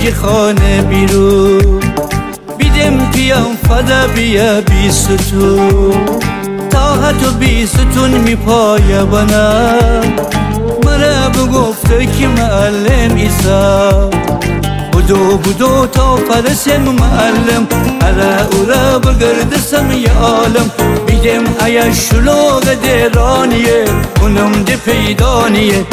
بگی خانه بیرون بیدم پیام فدا بیا بیستون تا حتی بیستون میپایه بنام مرا بگفته که معلم ایسا بدو تا فرسم معلم ارا اورا بگردسم یا عالم بیدم ایا شلوغ دیرانیه اونم دی پیدانیه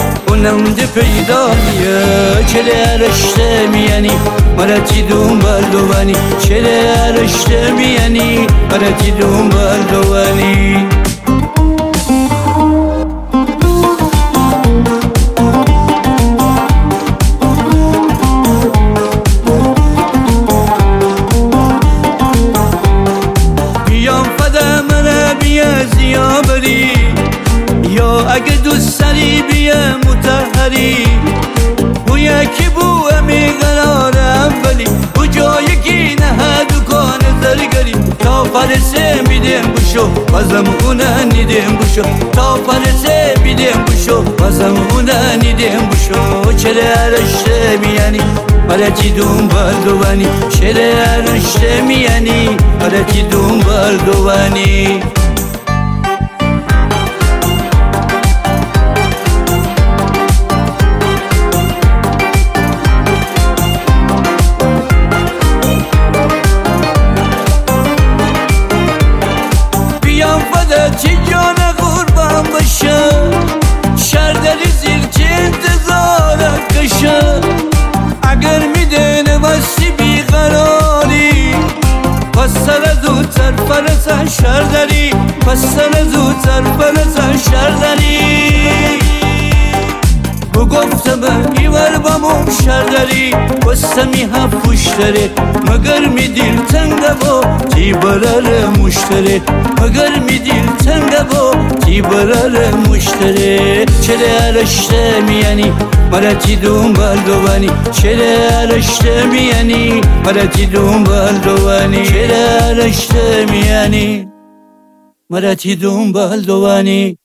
چله ارشته میانی مرا تی دنبال دوانی چله ارشته میانی مرا تی دنبال دوانی زیا بری یا اگه دوست داری بیا متحری بو یکی بو امی قرار اولی بو جایی که نه دکان زرگری تا فرسه میدیم بشو بازم اونه نیدیم بشو تا فرسه میدیم بشو بازم اونه نیدیم بشو چله ارشته میانی برا چی دنبال دوانی چله ارشته میانی برا چی دنبال دوانی چی جان قربان باشه شردری زیر چه انتظارت کشه اگر میدنه واسه بیقراری پس سر زودتر فرسن شردری پس سر زودتر فرسن شردری گفتم ایور بامم شردری وستمی هفوشتره مگر می دیل تنگه با تی برار مشتره مگر می دیل تنگه با تی برار مشتره چله ارشته میانی مرا تی دنبال دوانی چله ارشته میانی مرا تی دنبال دوانی چله ارشته میانی مرا تی دنبال دوانی